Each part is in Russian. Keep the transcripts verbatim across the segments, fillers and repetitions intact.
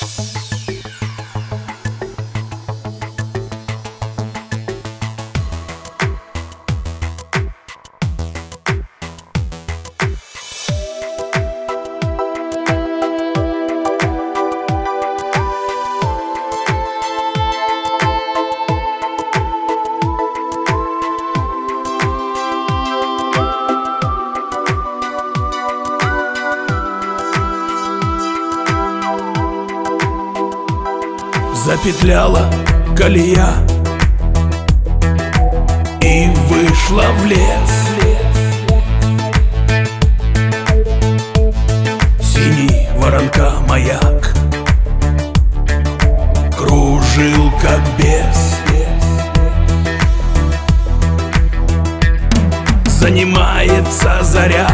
Запетляла колея и вышла в лес. Синий воронка маяк кружил как бес. Занимается заря,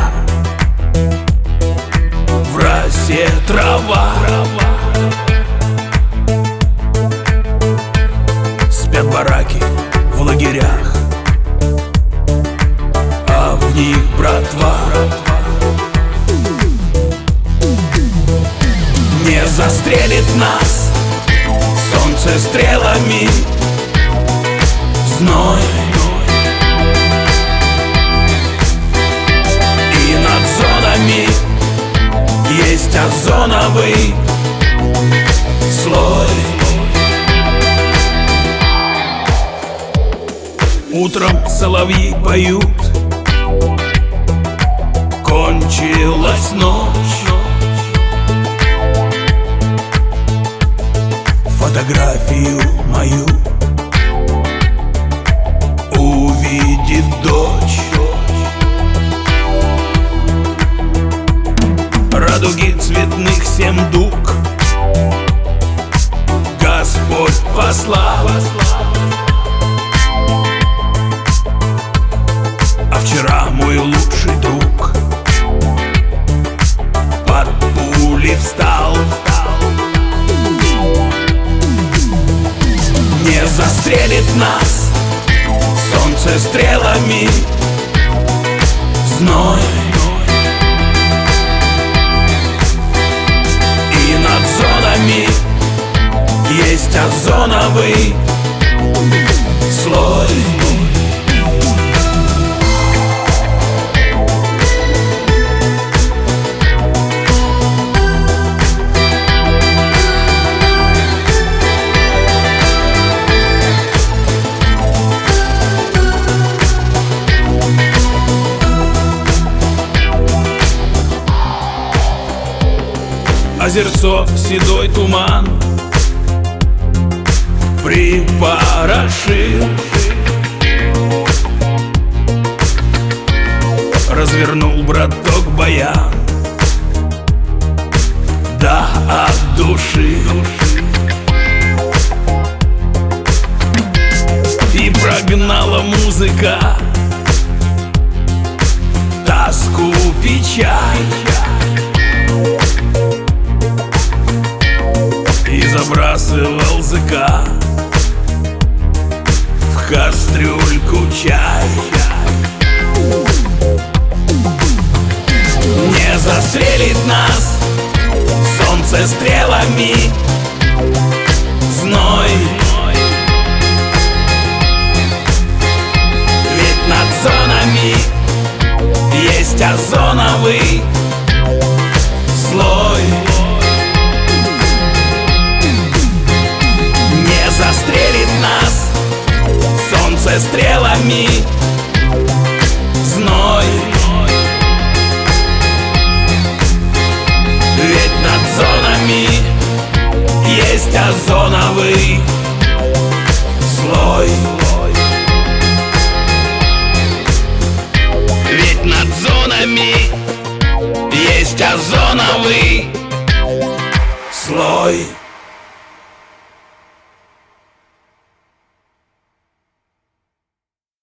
в росе трава. Спят бараки в лагерях, а в них братва. Не застрелит нас солнце стрелами, зной. И над зонами есть озоновый слой. Утром соловьи поют, кончилась ночь. Фотографию мою увидит дочь. Радуги цветных семь дуг Господь послал. А вчера мой лучший друг под пули встал. Не застрелит нас солнце стрелами, зной. И над зонами есть озоновый слой. Озерцо седой туман припорошил, развернул браток баян, да от души. И прогнала музыка тоску, печаль. И забрасывал зыка в кастрюльку чай. Не застрелит нас солнце стрелами, зной. Ведь над зонами есть озоновый слой. Застрелит нас солнце стрелами, зной. Ведь над зонами есть озоновый слой. Ведь над зонами есть озоновый слой.